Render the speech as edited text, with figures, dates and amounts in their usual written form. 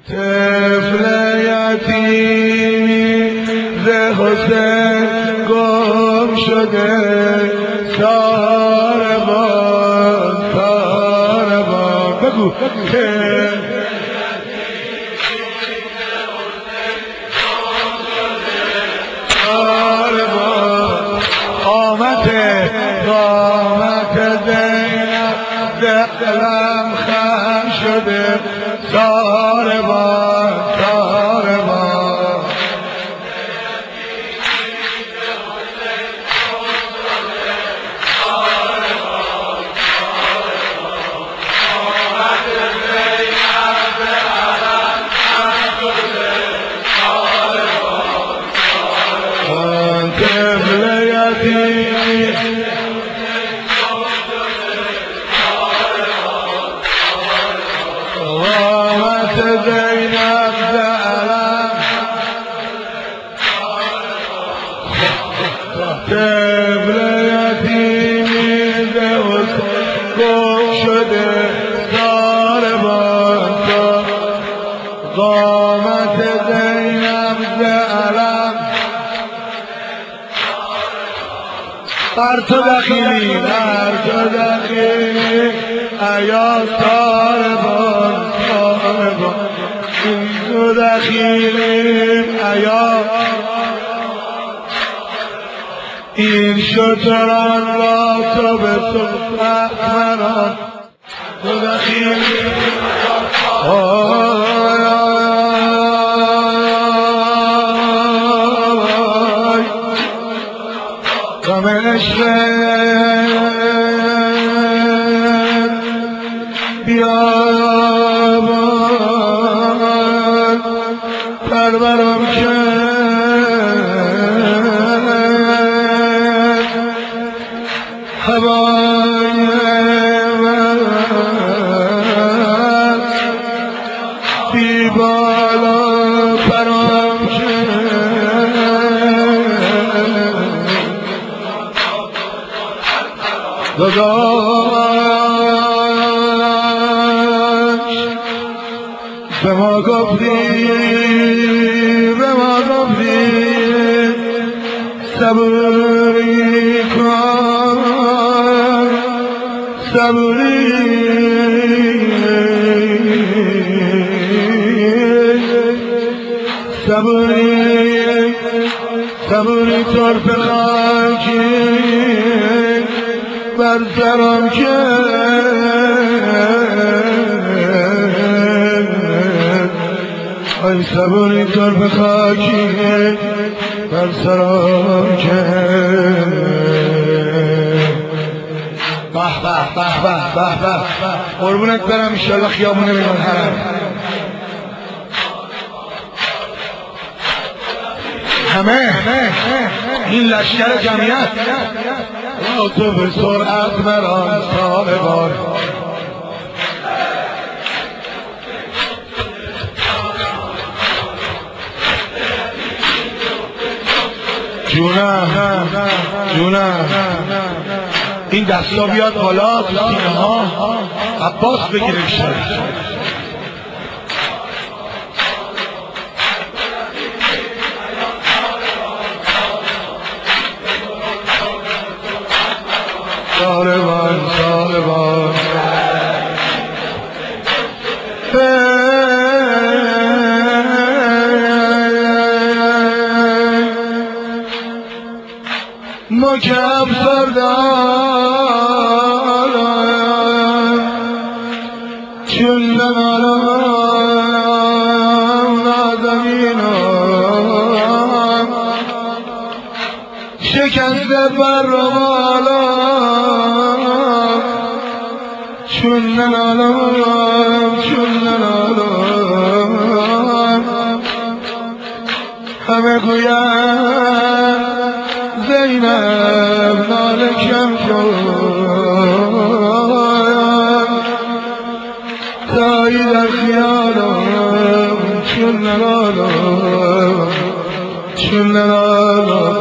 طفل یتیمی ز حسین گم شده ساربان ساربان بگو ساربان قامت زینب دلم خم شده ساربان ساربان طفل یتیم قامت زینب دلم طفل یتیمی ز حسین گم شده ساربان قامت زینب دلم بر تو دخیلی ایا ساربان ساربان این تو دخیلی ایا این شتران را تو به سخمران تو دخیلی غم عشق بیابان پرورم کرد هوای من بی بالا پرم داداش به ما گفتی صبوری کن صبوری طرف خاکی بر سرم کرد ای صبوری طرف خاکی بر سرم کرد به به به به به به قربونت برم انشالله خیابون میدان حرم همه این لشکر جمعیت را تو به سرعت بران ساربان جونم این دستا بیاد بالا تو سینه ها عباس بگیره بشه ساربان ساربان مکفر دارم چون ننالم نازمینم شکسته بر بالا چون ننالم همه گویم زینب ناله کم کن تایی در خیالم چون ننالم